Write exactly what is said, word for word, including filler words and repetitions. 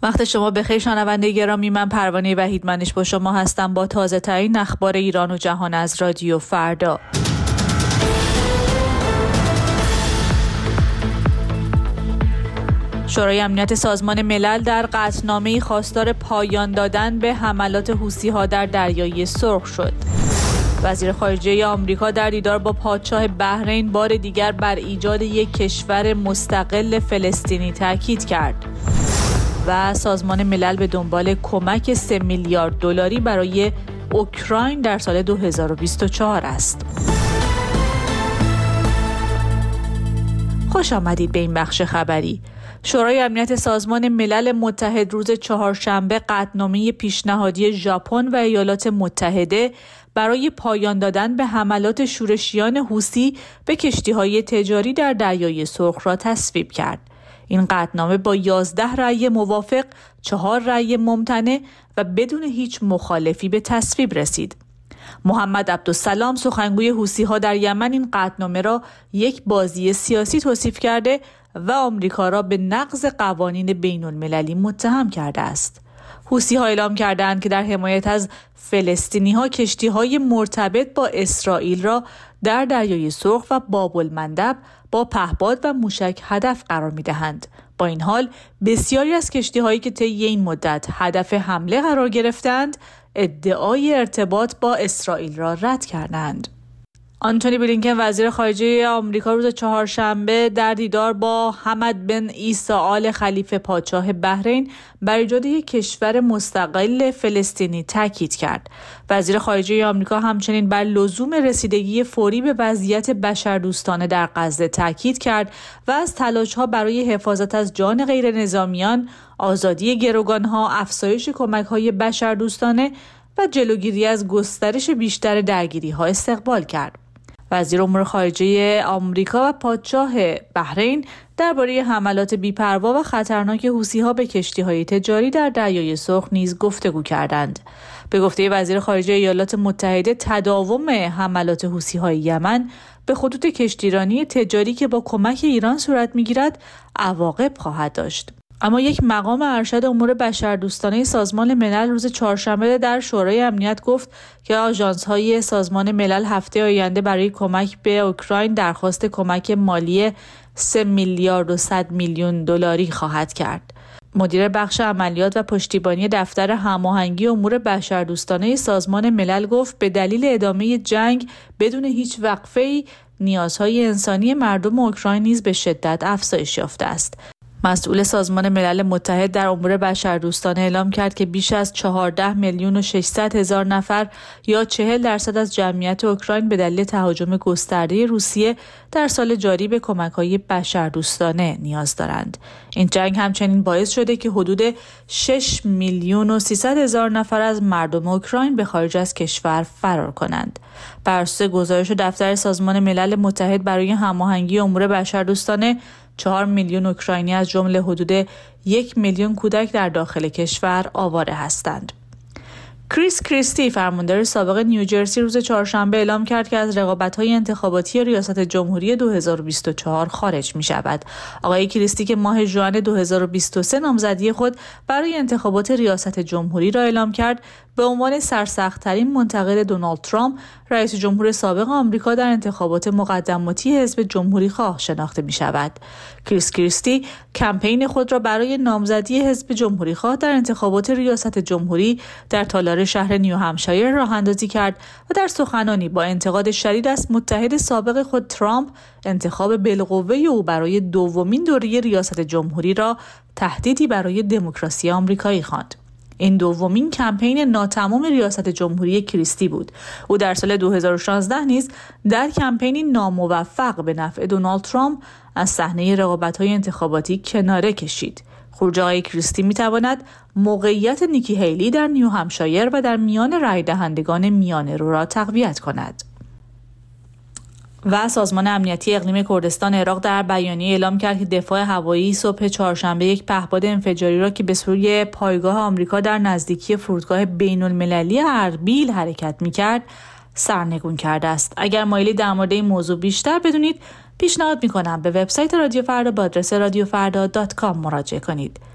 وقت شما بخیر شنونده گرامی، من پروانه وحیدمنش با شما هستم با تازه ترین اخبار ایران و جهان از رادیو فردا. شورای امنیت سازمان ملل در قطعنامه‌ای خواستار پایان دادن به حملات حوثی‌ها در دریای سرخ شد. وزیر خارجه آمریکا در دیدار با پادشاه بحرین بار دیگر بر ایجاد یک کشور مستقل فلسطینی تاکید کرد. و سازمان ملل به دنبال کمک سه میلیارد دلاری برای اوکراین در سال دو هزار و بیست و چهار است. خوش آمدید به این بخش خبری. شورای امنیت سازمان ملل متحد روز چهارشنبه قطعنامه پیشنهادی ژاپن و ایالات متحده برای پایان دادن به حملات شورشیان حوثی به کشتی‌های تجاری در دریای سرخ را تصویب کرد. این قطعنامه با یازده رأی موافق، چهار رأی ممتنع و بدون هیچ مخالفی به تصویب رسید. محمد عبدالسلام سخنگوی حوثی‌ها در یمن این قطعنامه را یک بازی سیاسی توصیف کرده و آمریکا را به نقض قوانین بین‌المللی متهم کرده است. حوثی‌ها اعلام کردند که در حمایت از فلسطینی‌ها کشتی‌های مرتبط با اسرائیل را در دریای سرخ و باب المندب با پهپاد و موشک هدف قرار می‌دهند. با این حال بسیاری از کشتی‌هایی که طی این مدت هدف حمله قرار گرفتند، ادعای ارتباط با اسرائیل را رد کردند. آنتونی بلینکن وزیر خارجه آمریکا روز چهارشنبه در دیدار با حمد بن عیسی آل خلیفه پادشاه بحرین بر ایجاد یک کشور مستقل فلسطینی تاکید کرد. وزیر خارجه آمریکا همچنین بر لزوم رسیدگی فوری به وضعیت بشردوستانه در غزه تاکید کرد و از تلاش‌ها برای حفاظت از جان غیر نظامیان، آزادی گروگان‌ها، افزایش کمک‌های بشردوستانه و جلوگیری از گسترش بیشتر درگیری‌ها استقبال کرد. وزیر امور خارجه آمریکا و پادشاه بحرین درباره حملات بی‌پروا و خطرناک حوثی‌ها به کشتی‌های تجاری در دریای سرخ نیز گفتگو کردند. به گفته وزیر خارجه ایالات متحده، تداوم حملات حوثی‌های یمن به خطوط کشتیرانی تجاری که با کمک ایران صورت می‌گیرد عواقب خواهد داشت. اما یک مقام ارشد امور بشردوستانه سازمان ملل روز چهارشنبه در شورای امنیت گفت که آژانس‌های سازمان ملل هفته آینده برای کمک به اوکراین درخواست کمک مالی سه میلیارد و صد میلیون دلاری خواهد کرد. مدیر بخش عملیات و پشتیبانی دفتر هماهنگی امور بشردوستانه سازمان ملل گفت به دلیل ادامه جنگ بدون هیچ وقفه‌ای نیازهای انسانی مردم اوکراین نیز به شدت افزایش یافته است. مسئول سازمان ملل متحد در امور بشردوستانه اعلام کرد که بیش از چهارده میلیون و ششصد هزار نفر یا چهل درصد از جمعیت اوکراین به دلیل تهاجم گسترده روسیه در سال جاری به کمک‌های بشردوستانه نیاز دارند. این جنگ همچنین باعث شده که حدود شش میلیون و سیصد هزار نفر از مردم اوکراین به خارج از کشور فرار کنند. بر اساس گزارش دفتر سازمان ملل متحد برای هماهنگی امور بشردوستانه، چهار میلیون اوکراینی از جمله حدود یک میلیون کودک در داخل کشور آواره هستند. کریس کریستی فرماندار سابق نیوجرسی روز چهارشنبه اعلام کرد که از رقابت‌های انتخاباتی ریاست جمهوری دو هزار و بیست و چهار خارج می‌شود. آقای کریستی که ماه ژوئن دو هزار و بیست و سه نامزدی خود برای انتخابات ریاست جمهوری را اعلام کرد، به عنوان سرسخت‌ترین منتقد دونالد ترامپ رئیس جمهور سابق آمریکا در انتخابات مقدماتی حزب جمهوری‌خواه شناخته می‌شود. کریس کریستی کمپین خود را برای نامزدی حزب جمهوری‌خواه در انتخابات ریاست جمهوری در تالار شهر نیوهمشایر راه اندازی کرد و در سخنانی با انتقاد شدید از متحد سابق خود ترامپ انتخاب بالقوه او برای دومین دوره ریاست جمهوری را تهدیدی برای دموکراسی آمریکایی خواند. این دومین کمپین ناتمام ریاست جمهوری کریستی بود. او در سال دو هزار و شانزده نیز در کمپینی ناموفق به نفع دونالد ترامپ از صحنه رقابت‌های انتخاباتی کناره کشید. خروج آقای کریستی می‌تواند موقعیت نیکی هیلی در نیوهمشایر و در میان رای دهندگان میانه رو را تقویت کند. و سازمان امنیتی اقلیم کردستان عراق در بیانیه اعلام کرد که دفاع هوایی صبح چهارشنبه یک پهپاد انفجاری را که به سوی پایگاه آمریکا در نزدیکی فرودگاه بین‌المللی اربیل حرکت می‌کرد سرنگون کرده است. اگر مایلی در مورد این موضوع بیشتر بدونید، پیشنهاد می‌کنم به وبسایت رادیو فردا با آدرس رادیو فردا دات کام مراجعه کنید.